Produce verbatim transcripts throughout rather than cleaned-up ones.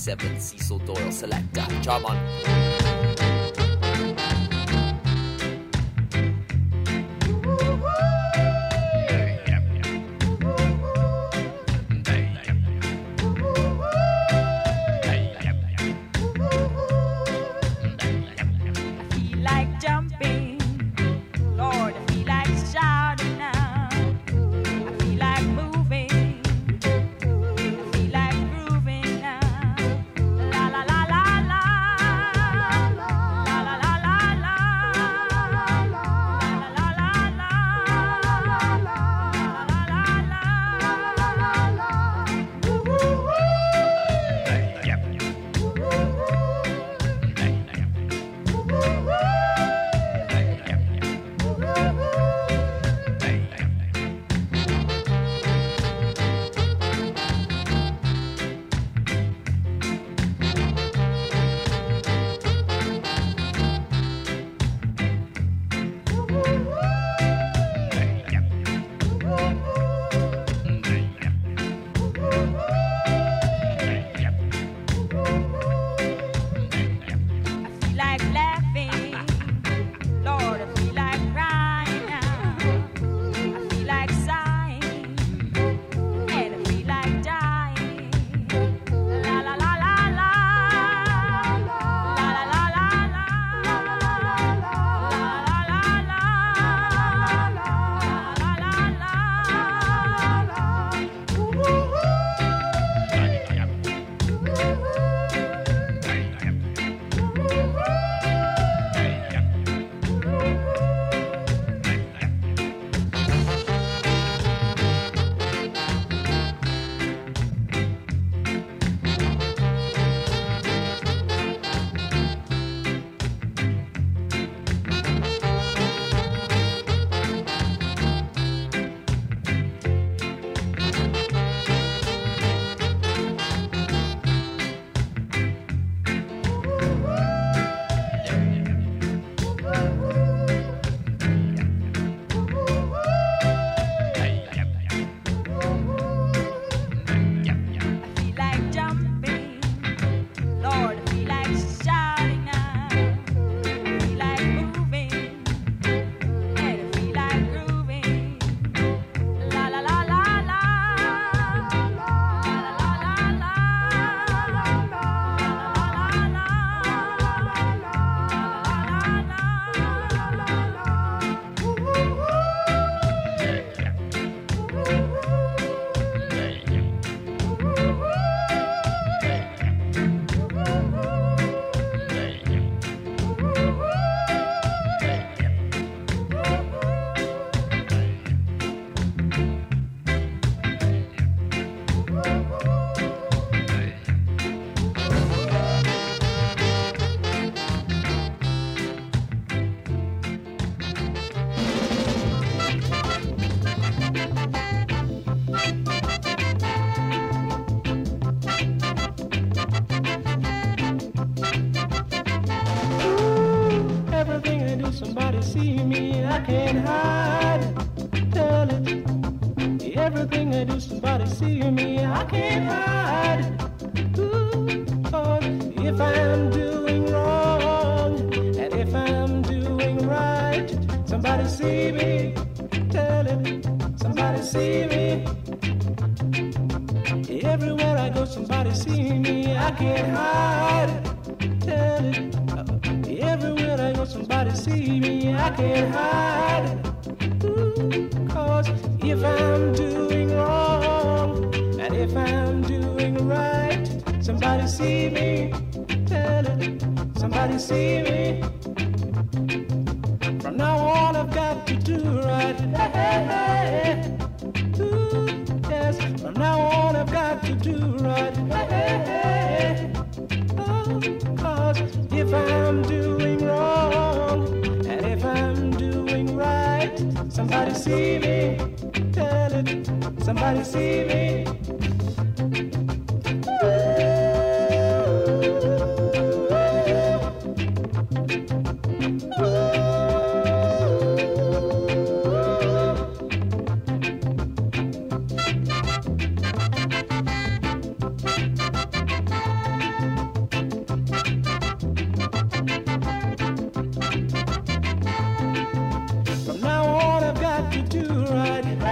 seven, Cecil Doyle Selector. Come on.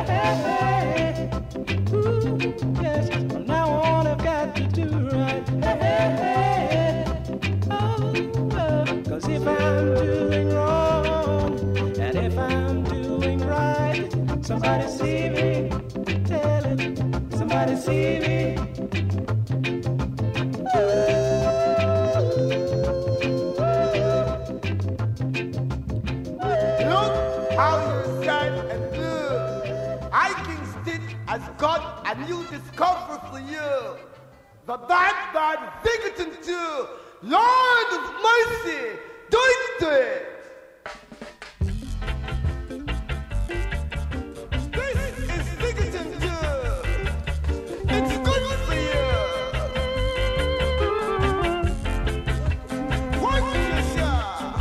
hey, ooh, yes, from now on I've got to do right. Hey, hey, oh, well, 'cause if I'm doing wrong and if I'm doing right, somebody see me, tell it, somebody see me. Has got a new discovery for you. The bad, bad Biggerton too. Lord of mercy, do it to it. This is Biggerton too. It's good for you. What you shall?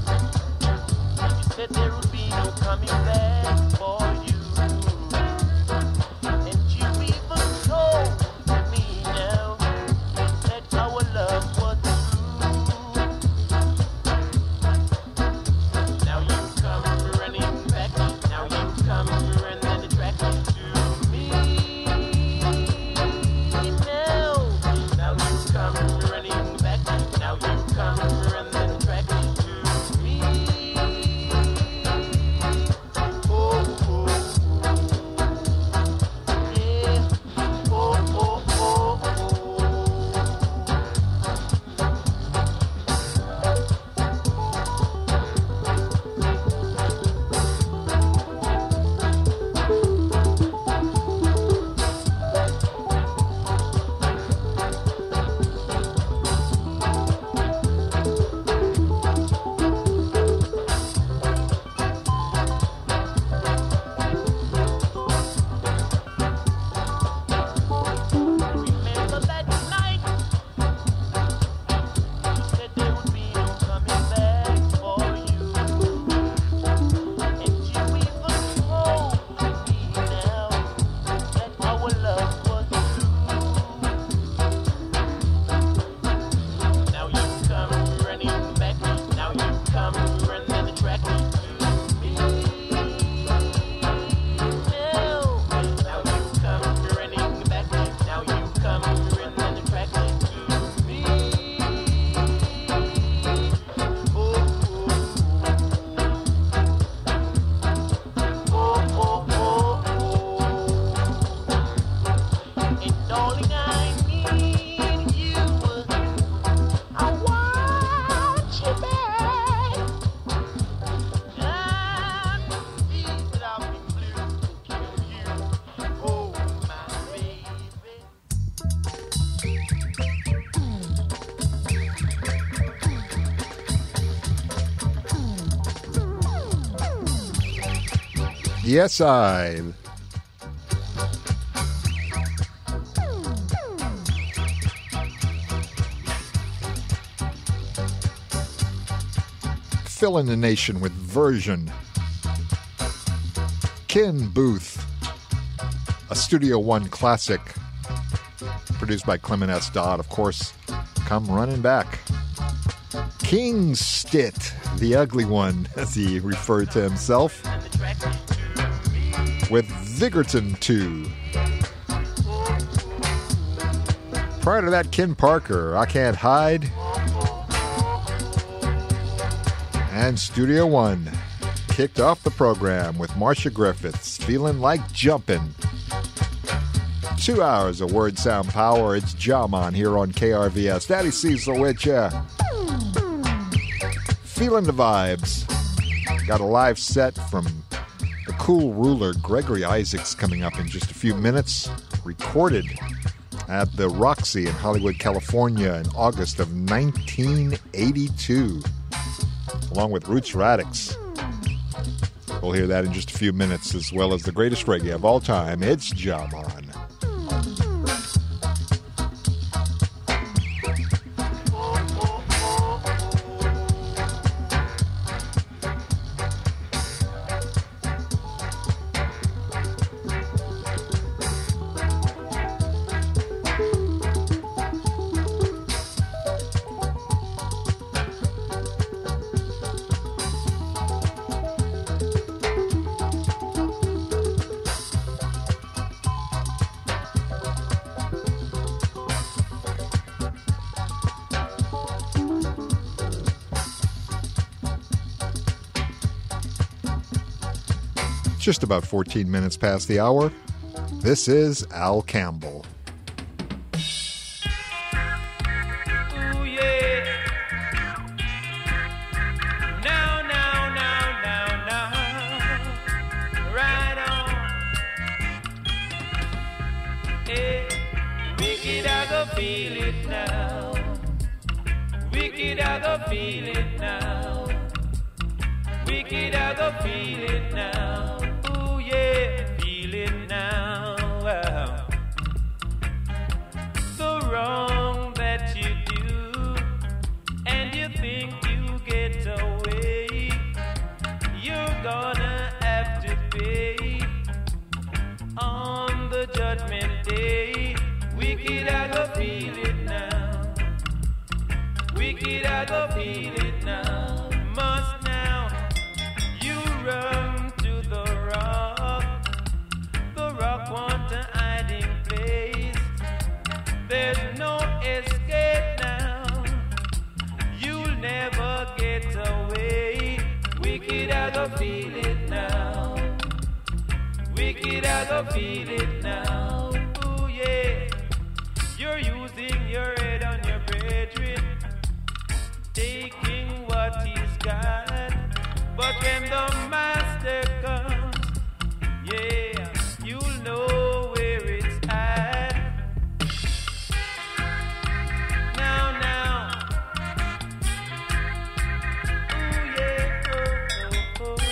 There would be no coming back for you. Yes, I. Filling the nation with version. Ken Booth, a Studio One classic, produced by Clement S. Dodd, of course. Come running back. King Stitt, the ugly one, as he referred to himself, with Vigorton two. Prior to that, Ken Parker, I Can't Hide. And Studio One kicked off the program with Marcia Griffiths, Feeling Like Jumpin'. Two hours of word sound power. It's Jaman here on K R V S. Daddy Cecil with ya. Feeling the vibes. Got a live set from the cool ruler Gregory Isaacs coming up in just a few minutes. Recorded at the Roxy in Hollywood, California in August of nineteen eighty-two. Along with Roots Radix. We'll hear that in just a few minutes, as well as the greatest reggae of all time. It's Jaman. Just about fourteen minutes past the hour. This is Al Campbell. Ooh, yeah. Now, now, now, now, now. Right on. Hey, wicked, I go feel it now. Wicked, I go feel it now. Wicked, I go feel it now. Feel it now. The wrong that you do, and you think you get away, you're gonna have to pay on the judgment day. Wicked, I go feel it now. Wicked, I go feel it now. Must now you run to the rock. The rock want a hiding place. There's no escape now. You'll never get away. Wicked, I go feel it now. Wicked, I go feel it now. Ooh, yeah. You're using your head on your brethren, taking what he's got. But when the master comes, yeah, you'll know where it's at. Now, now. Ooh, yeah, oh, oh, oh.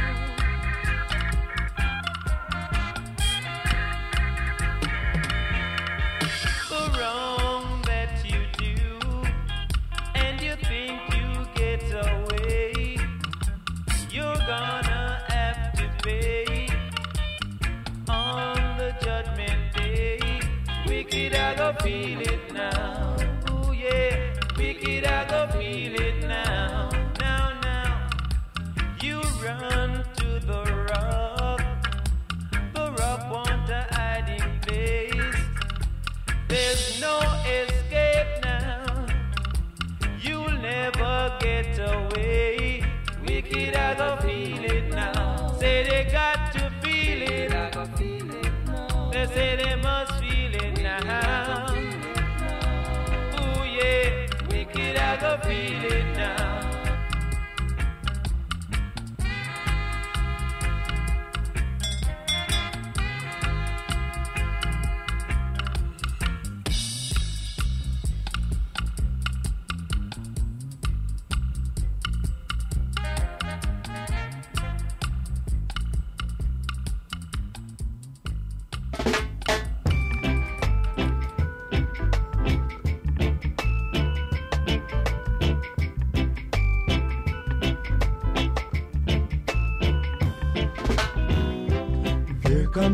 The wrong that you do, and you think you get away, you're gonna have to pay on the judgment day. Wicked, I go feel it now. Ooh, yeah. Wicked, I go feel it now. Now, now. You run to the rock. The rock want a hiding place. There's no escape now. You'll never get away. Wicked, I go feel it now. Say they got to feel it. I go feel it now. They say they must feel it now. Ooh, yeah. Wicked, I go feel it now.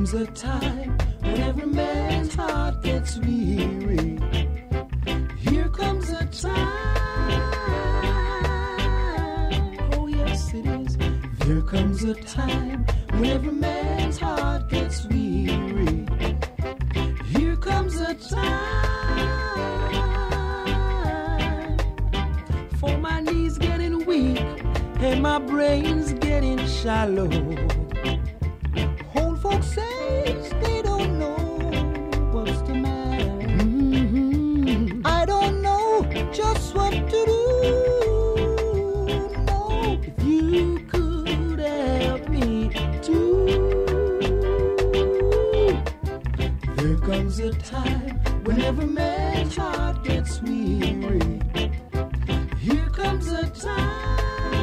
comes a time when every man's heart gets weary. Here comes a time, oh yes it is. There comes a time when every man's heart gets weary. Here comes a time for my knees getting weak and my brain's getting shallow. Old folks say they don't know what's the matter. Mm-hmm. I don't know just what to do. No, if you could help me too. There comes a time when every man's heart gets weary. Here comes a time,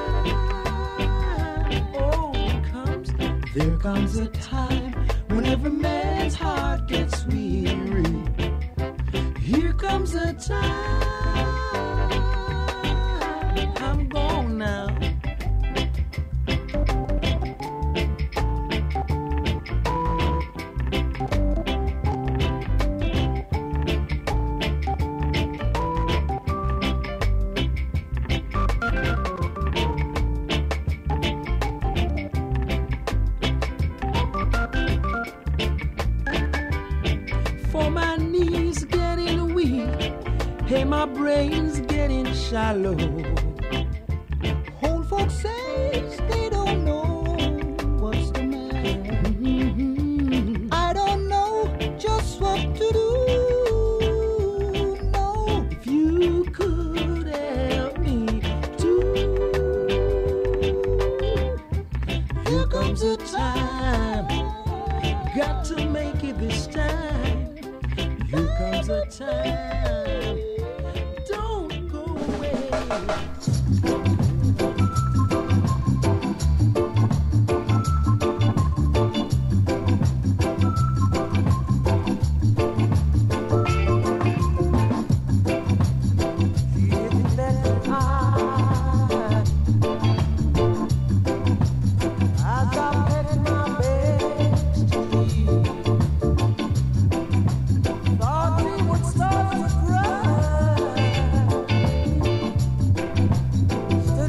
oh, it comes. There comes a time when every man's heart gets weary. Here comes a time, I'm gone now. For my knees getting weak, hey, my brain's getting shallow. Old folks say they don't know what's the matter. Mm-hmm. I don't know just what to do. No, if you could help me too. Here comes a time, got to make it this time. Here comes a time, don't go away. Stay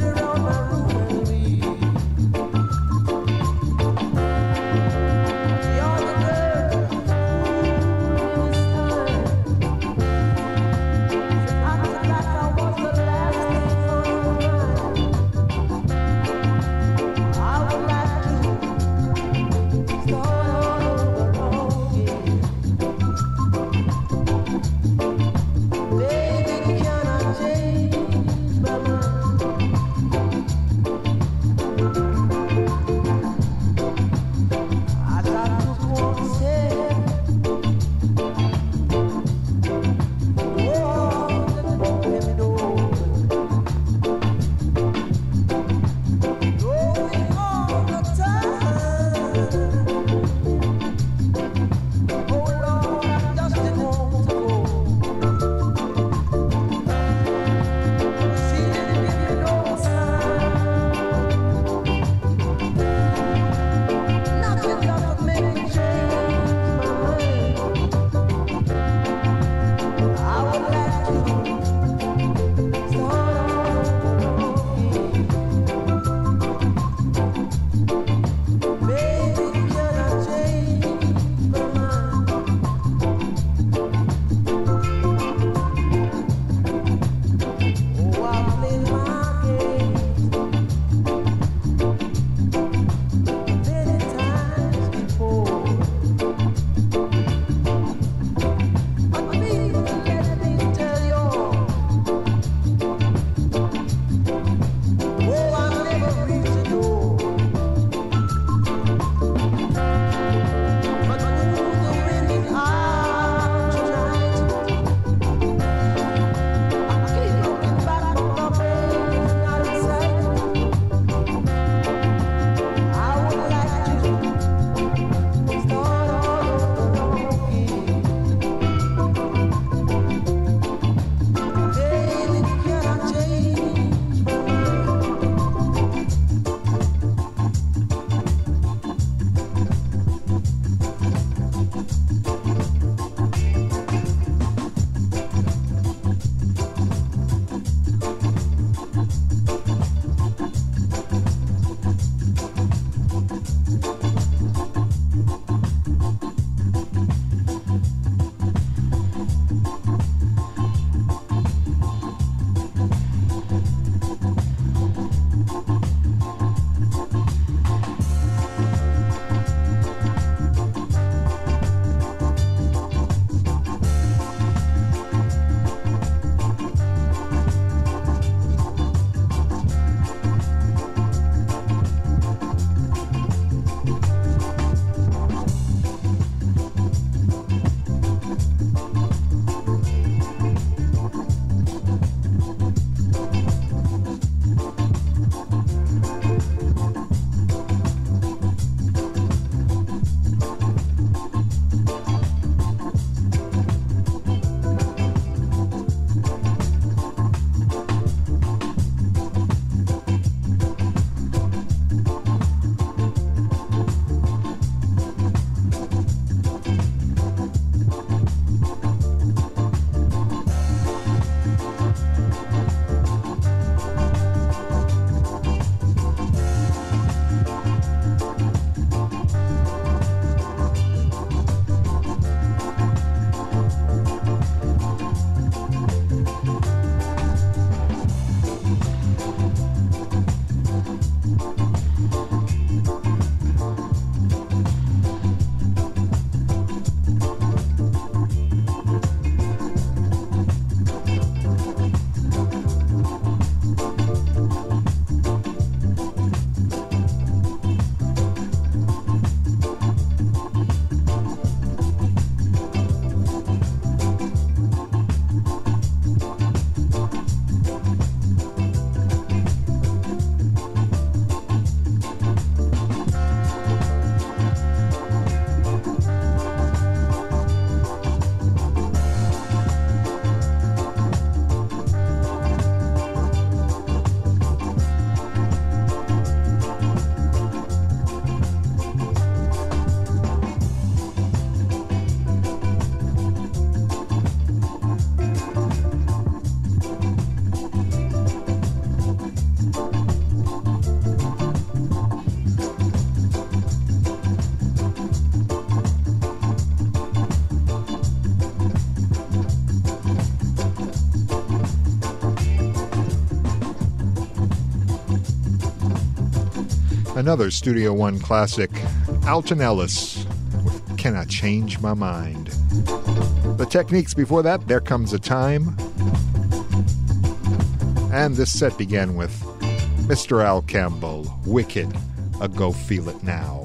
Another Studio One classic, Alton Ellis with Can I Change My Mind. The Techniques before that, There Comes a Time. And this set began with Mister Al Campbell, Wicked, a Go Feel It Now.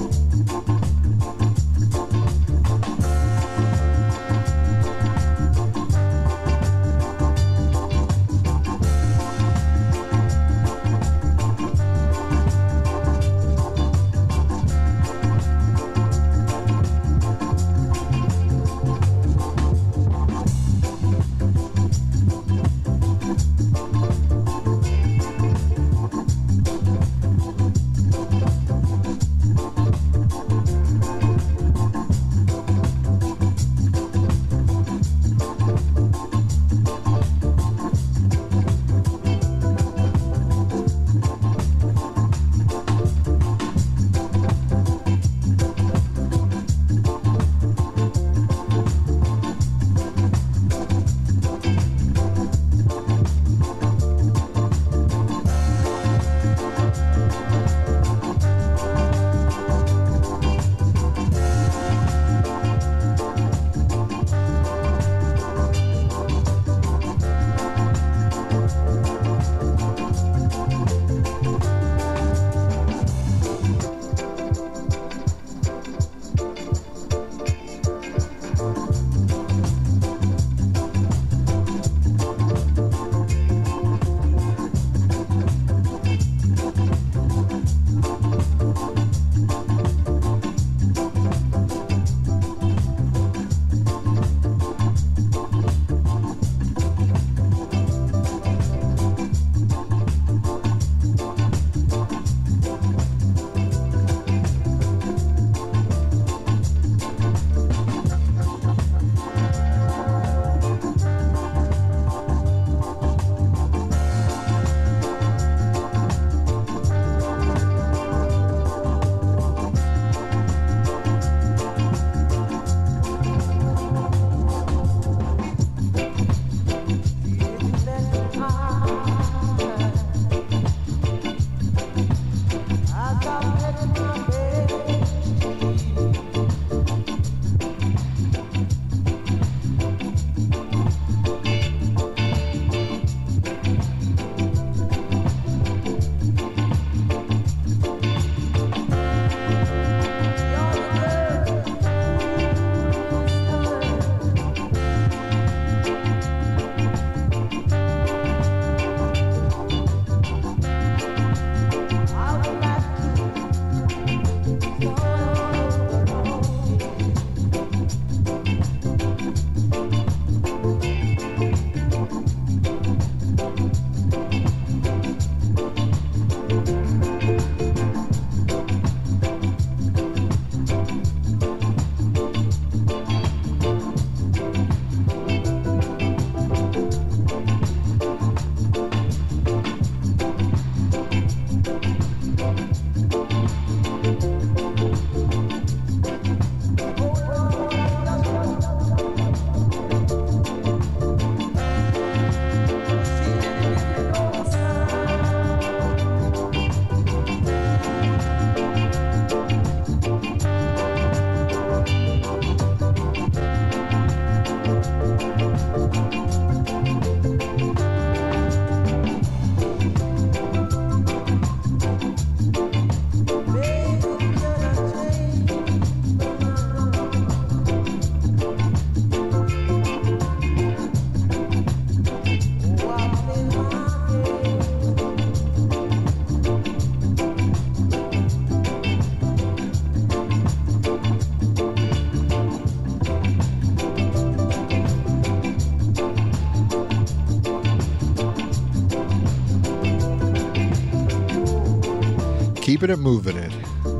Keeping it moving it.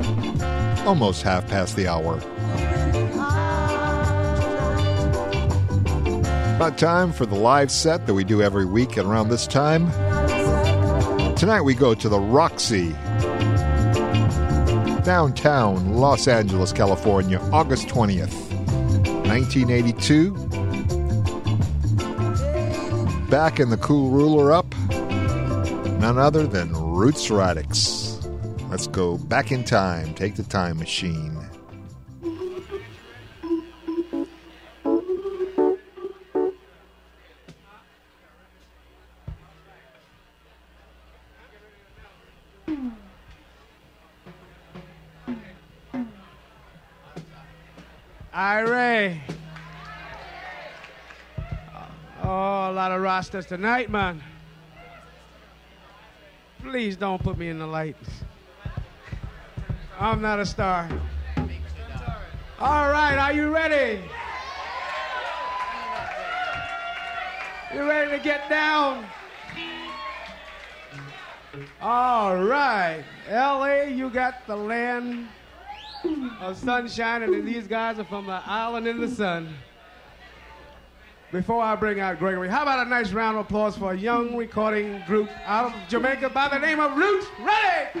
Almost half past the hour. About time for the live set that we do every week at around this time. Tonight we go to the Roxy, downtown Los Angeles, California, August twentieth, nineteen eighty-two. Back in the Cool Ruler Up, none other than Roots Radics. Let's go back in time. Take the time machine. Hi, Ray. Oh, a lot of rosters tonight, man. Please don't put me in the lights. I'm not a star. All right, are you ready? You ready to get down? All right. L A, you got the land of sunshine, and these guys are from the island in the sun. Before I bring out Gregory, how about a nice round of applause for a young recording group out of Jamaica by the name of Roots. Ready?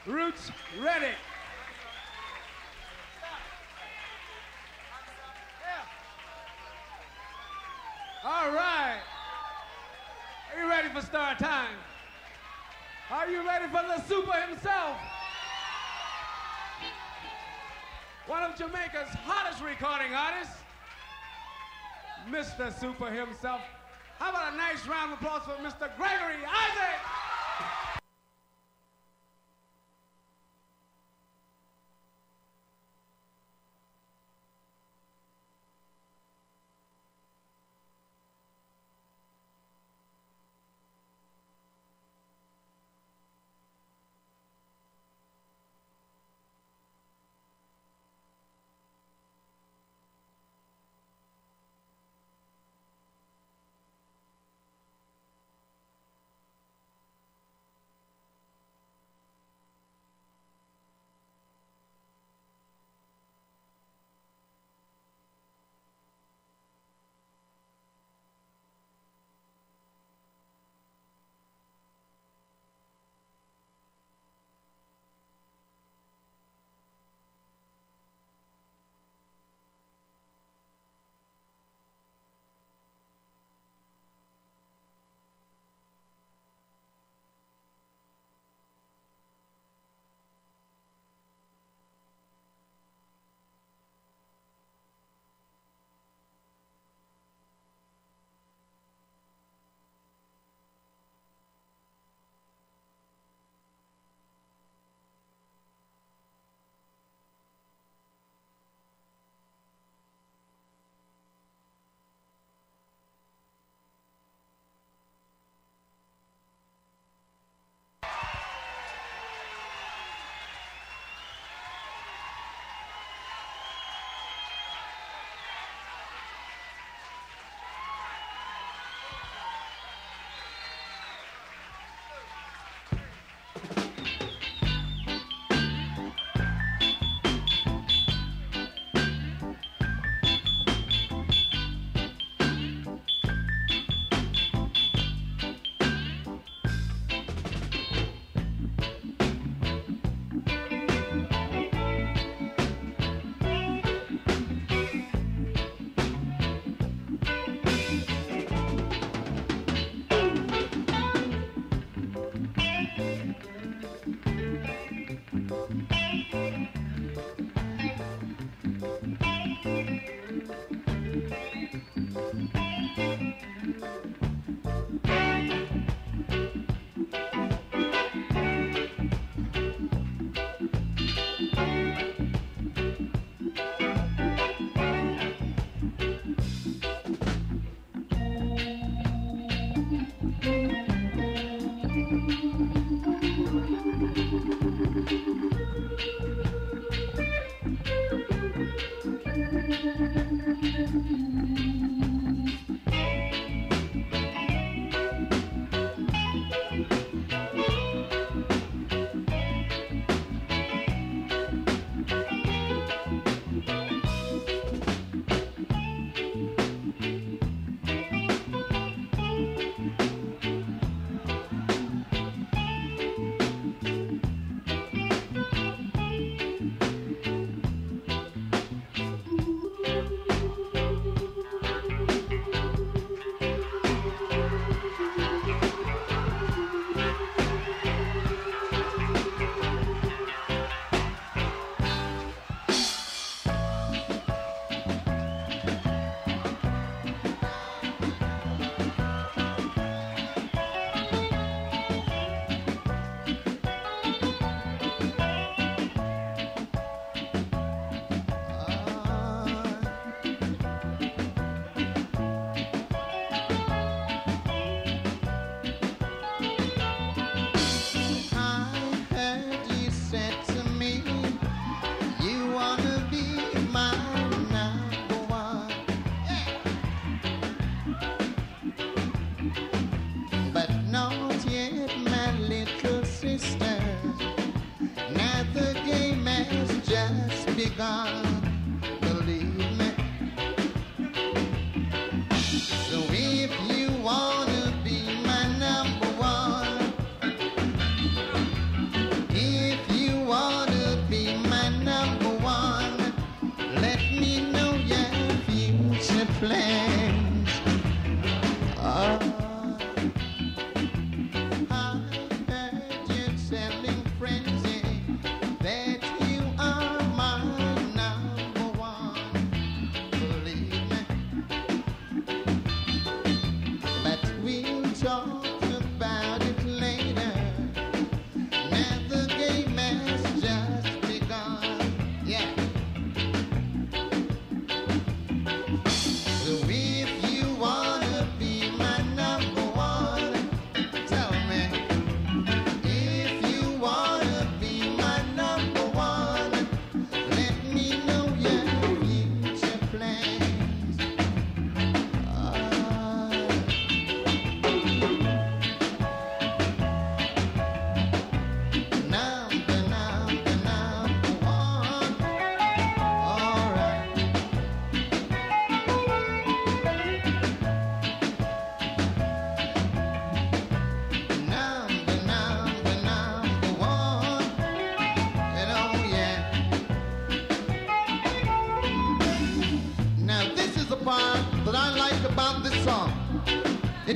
Roots ready. All right. Are you ready for Star Time? Are you ready for the super himself? One of Jamaica's hottest recording artists, Mister Super himself. How about a nice round of applause for Mister Gregory Isaac?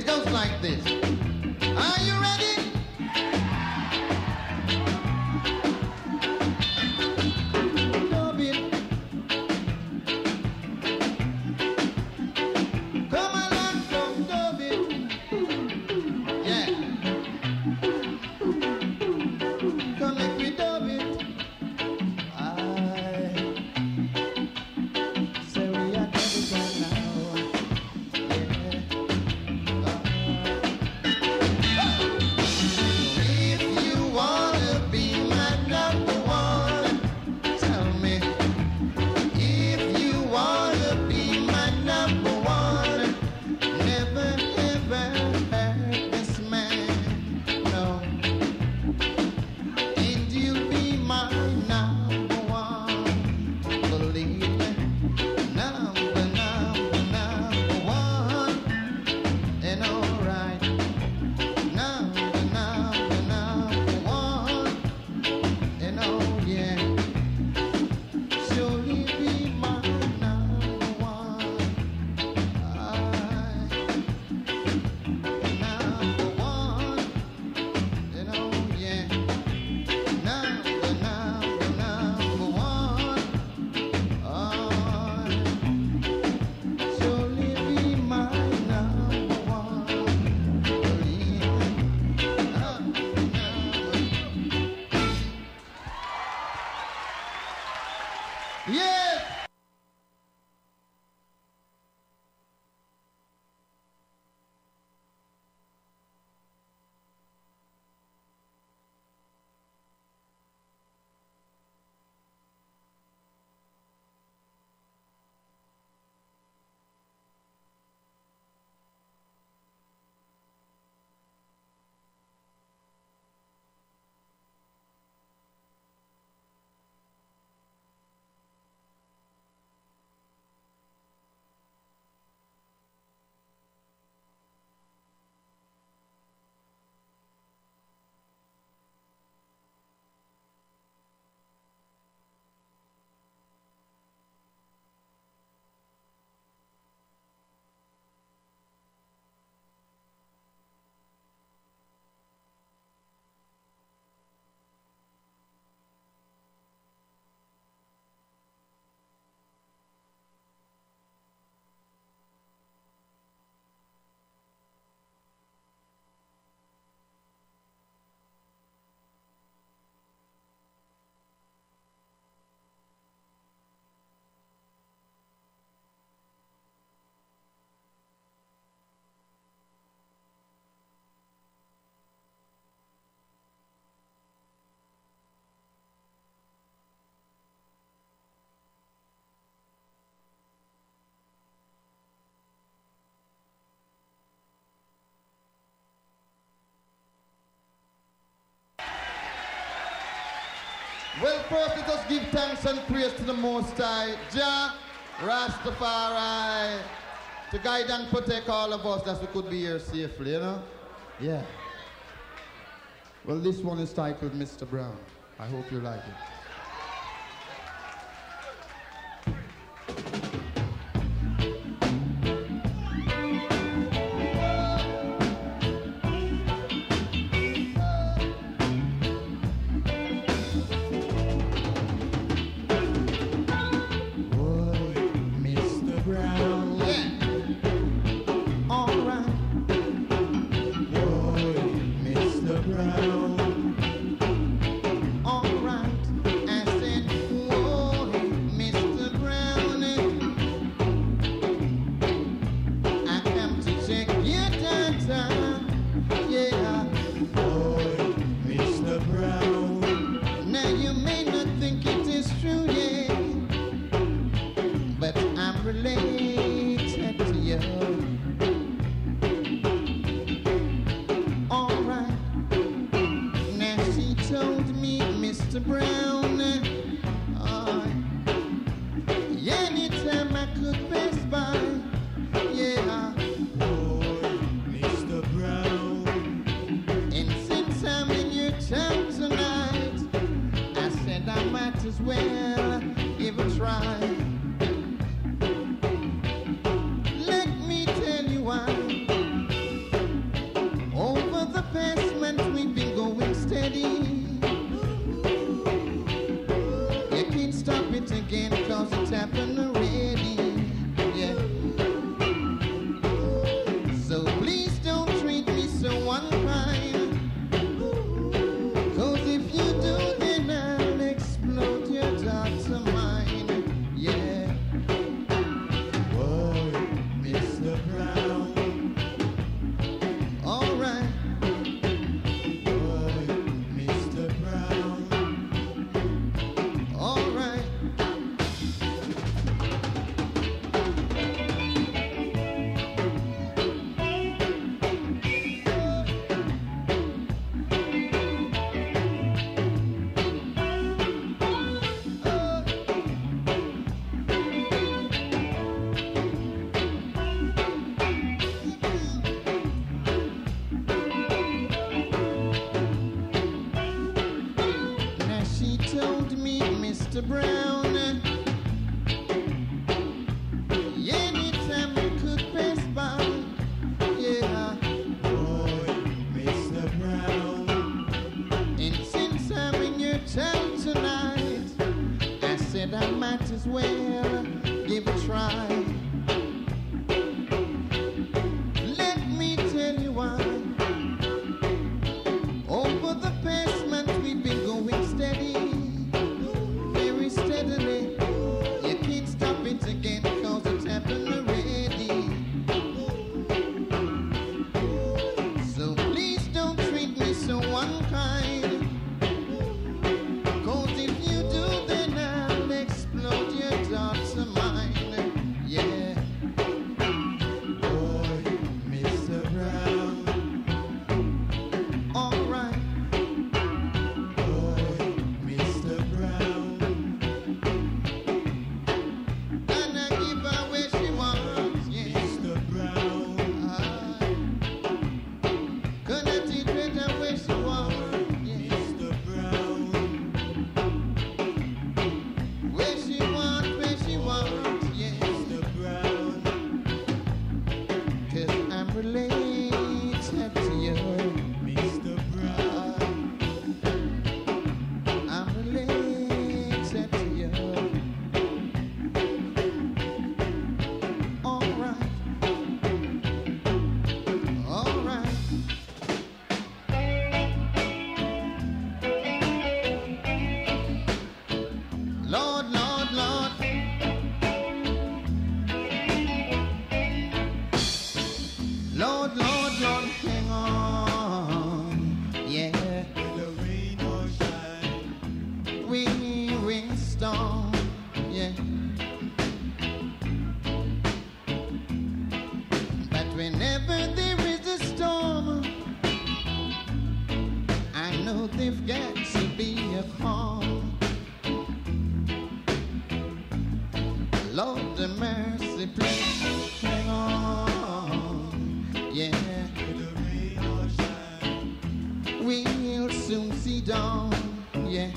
It goes like this. Are you ready? Dub it. Come along from dub it. Yeah. Come make me dub it. I say we are dub it right now. If you wanna be my number one, tell me. If you wanna be my number one, never ever hurt this man, no. And you'll be my number one, believe me. Number, number, number one, and alright. Number, number, number one, and oh yeah, surely be my number one. I, number one, and oh yeah, number, number, number one. I, surely be my number one. Believe me. Yes. Well, first let us give thanks and praise to the Most High, Jah Rastafari, to guide and protect all of us that we could be here safely, you know? Yeah. Well, this one is titled Mister Brown. I hope you like it. it again, cause it's happened already. Yeah. So please don't treat me so unkind. Cause if you do, then I'll explode your thoughts of mine. Yeah. Whoa, Mister Brown. Alright. Mister Brown, anytime I could pass by, yeah. Boy, Mister Brown, and since I'm in your town tonight, I said I might as well give a try. Let me tell you why. Over the past month we've been going steady. Steadily, you can't stop it again, cause it's happened already. So please don't treat me so unkind, cause if you do, then I'll explode your thoughts of mine. Yeah. Boy, Mister Brown. Alright. Boy, Mister Brown. Lord, Lord, Lord, hang on, yeah. The rain or shine, wind, wind, storm, yeah. But whenever there is a storm, I know there've got to be a calm. Lord, the mercy, please hang on. Yeah, the rain or shine, we'll soon see dawn. Yeah,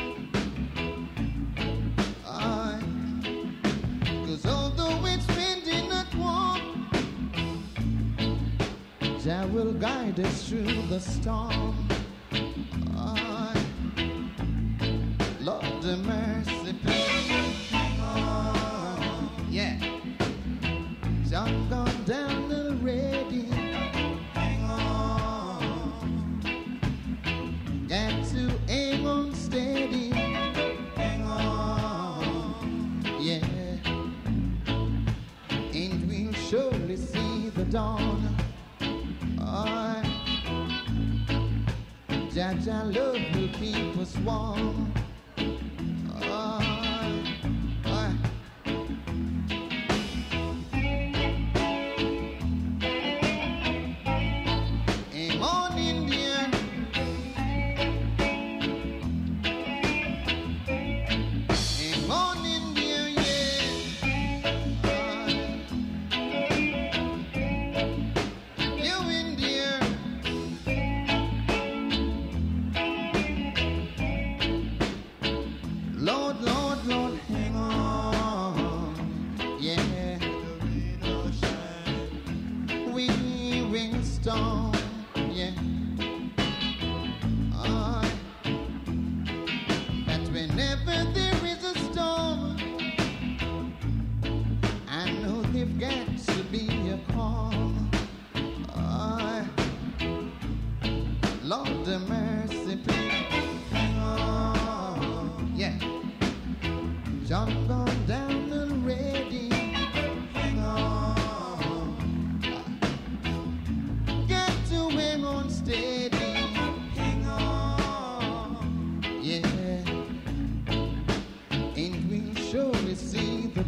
I, cause although it's windy not warm, Jah will guide us through the storm. I, Lord, the mercy, please hang on. Yeah, Jah gone down already. Hang on. Got to aim on steady. Hang on. Yeah. And we'll surely see the dawn. Oh, Jah Jah love will keep us warm. Oh, oh. Aim on India. Aim on India, yeah. Oh. You India.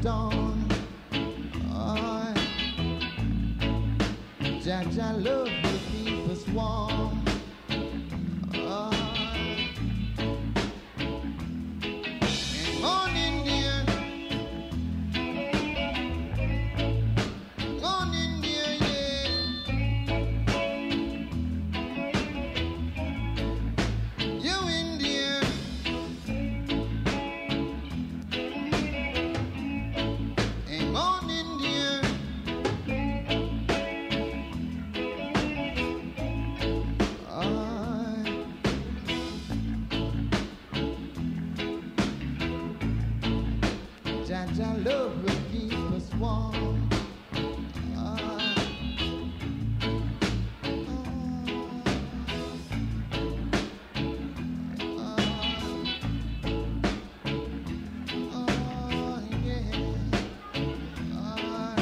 dawn. Oh, Jah Jah love will keep us warm. Oh, morning dear, morning dear, yeah. You in dear. Hey, morning dear. Jah Jah love will keep us warm. Ah, ah, ah, yeah. Ah.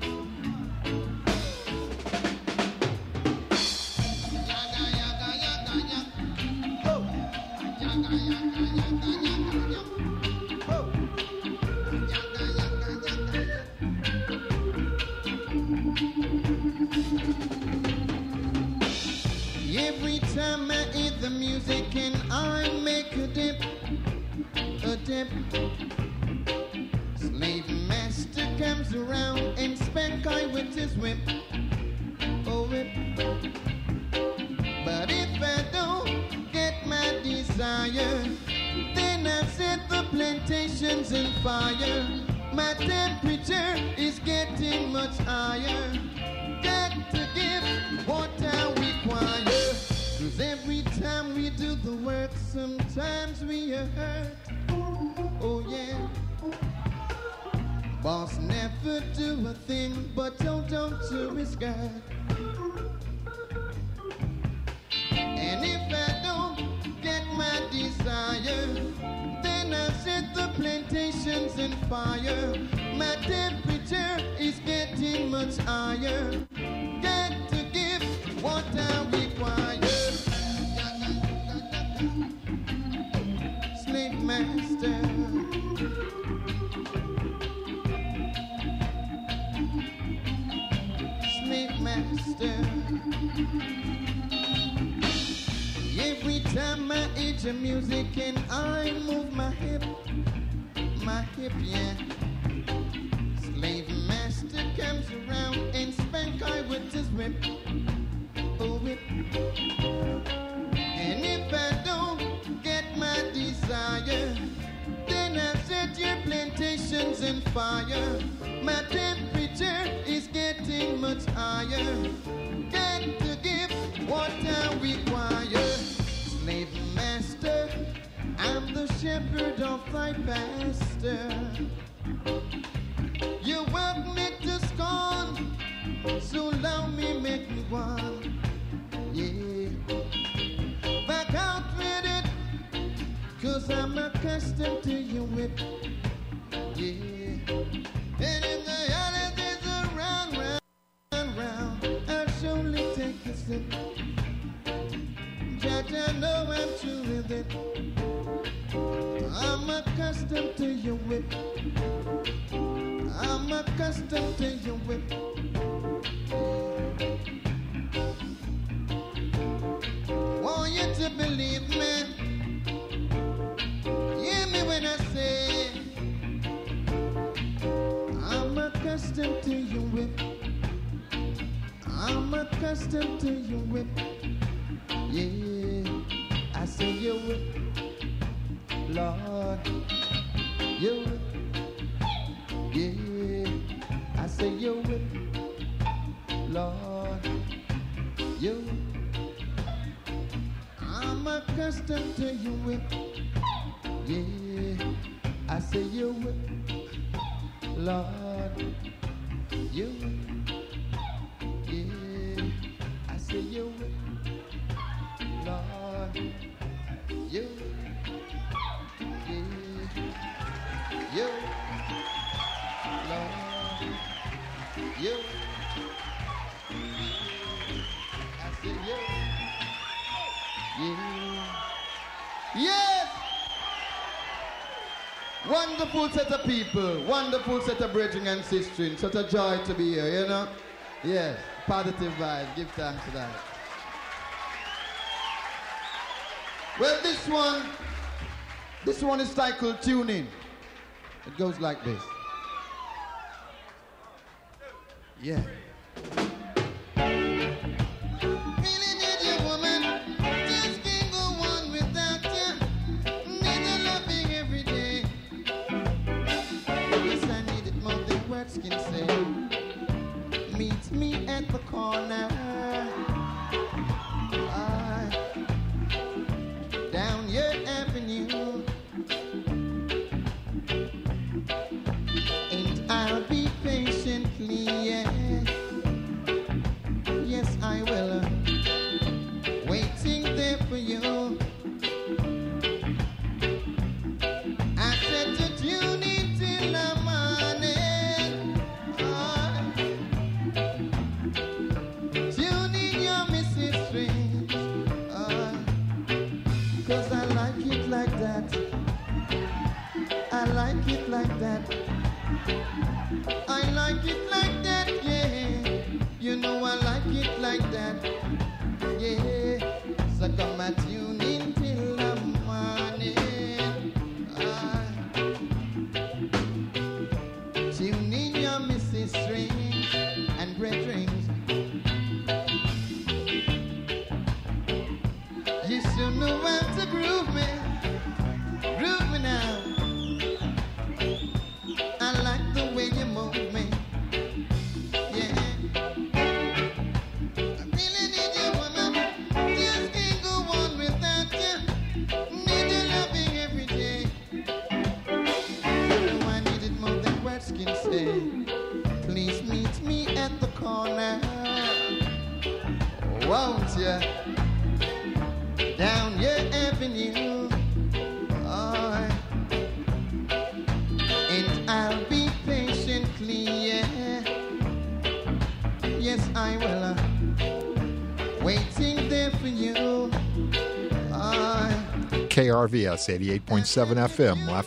Yaga, yaga, yaga, yaga. Oh. Yaga, yaga, yaga, yaga, yaga. Oh. Every time I hear the music and I make a dip, a dip, slave master comes around and spank I with his whip, oh whip. But if I don't get my desire, then I set the plantations in fire. My temperature is getting much higher. Got to give what I require. Cause every time we do the work, sometimes we are hurt. Oh yeah. Boss never do a thing but hold on to his skirt. And if I don't get my desire, then I set the plantations in fire. My temperature is getting much higher. Got to give what I require. Slave master, slave master. Every time I hear your music and I move my hip, my hip, yeah. Slave master comes around and spank I with his whip, oh whip. And if I don't get my desire, then I set your plantations in fire. My temperature is getting much higher. Got to give what I require. Slave master, I'm the shepherd of thy pasture. You work me to scorn, so allow me make me one. Yeah, back out with it, cause I'm accustomed to your whip. Yeah, and if the holidays are round, round, round, I'll surely take a sip. Jah Jah know I'm true with it. I'm accustomed to your whip. I'm accustomed to your whip. Want you to believe me. Hear me when I say I'm accustomed to your whip. I'm accustomed to your whip. Yeah, I say your whip, Lord. Your whip. Yeah, I say your whip, Lord. Your whip. I'm accustomed to your whip. Yeah, I say your whip, Lord. Your whip. Yeah, I say your whip, Lord. Your whip. Yeah, your whip. Lord, you, I said you, yeah, yes, Wonderful set of people, wonderful set of brethren and sisters. Such a joy to be here, you know? Yes, positive vibes. Give thanks for that. Well, this one, this one is titled Tune In. It goes like this. Yeah. Really need you, woman. Just can't go on without you. Need your loving every day. Yes, I need it more than words can say. Meet me at the corner. Ah, down your avenue. And I'll be patiently, yeah. Yes, I will. Uh, waiting there for you. I said to tune in till the morning. Ah, tune in your Missus Strange. Ah, 'cause I like it like that. I like it like that. I like it like that, yeah. You know I like it like that, yeah. So come and tune in till the morning. Ah. Tune in your Missus Strange and brethren. You should know how to groove me, groove me now. I like the way you move me, yeah. I really need you, woman. Just can't go on without you. Need your loving every day. Oh, I need it more than words can say. Please meet me at the corner, won't you? Down your avenue. Oh, and I'll be patiently, yeah. Yes, I will. Uh, waiting there for you. Uh, K R V S eighty-eight point seven F M, Lafayette.